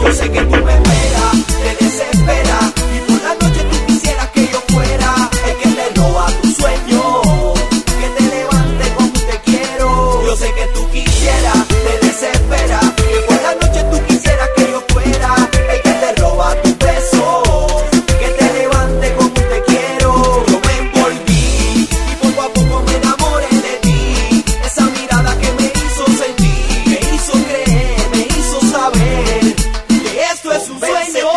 Yo sé que tú me esperas, te desesperas, y por la noche tú quisieras que yo fuera el que te roba tu sueño, que te levante como te quiero. Yo sé que tú quisieras, te desesperas, que por la noche tú quisieras que yo fuera el que te roba tus besos, que te levante como te quiero. Yo me envolví y poco a poco me enamoré de ti. Esa mirada que me hizo sentir, me hizo creer, me hizo saber que esto es un sueño.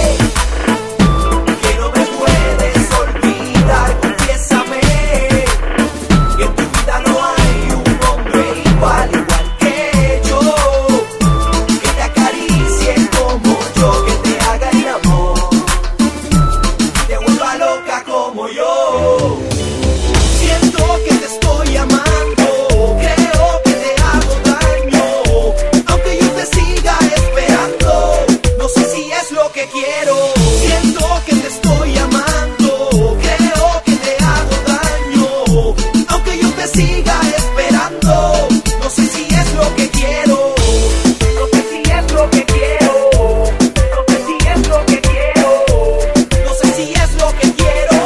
Que no me puedes olvidar, confiésame que en tu vida no hay un hombre igual que yo, que te acaricie como yo, que te haga el amor y te vuelva loca como yo. Siento que te estoy amando, creo que te hago daño, aunque yo te siga esperando, no sé si es lo que quiero. Siento que te estoy amando, creo que te hago daño, aunque yo te siga esperando, no sé si es lo que quiero. No sé si es lo que quiero, no sé si es lo que quiero, no sé si es lo que quiero.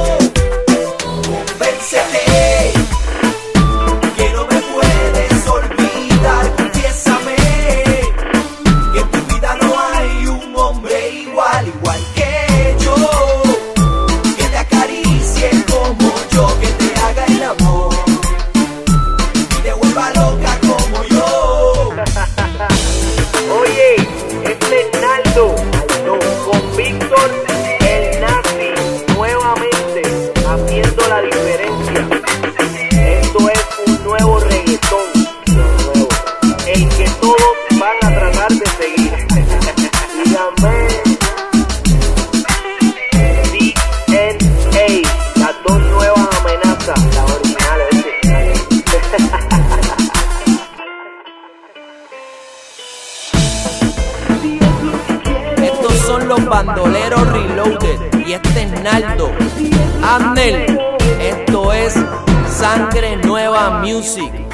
Convéncete que no me puedes olvidar, confiésame que en tu vida no hay un hombre igual que yo, que te acaricie como yo, que te haga el amor y te vuelva loca como yo. Oye, este es Naldo, con Víctor el Nazi, nuevamente haciendo la diferencia. Esto es un nuevo reggaetón, el que todos van a tratar de seguir. Dígame, DNA, las dos nuevas amenazas, las originales. Estos son los bandoleros Reloaded y este es Naldo. Andel, esto es Sangre Nueva Music.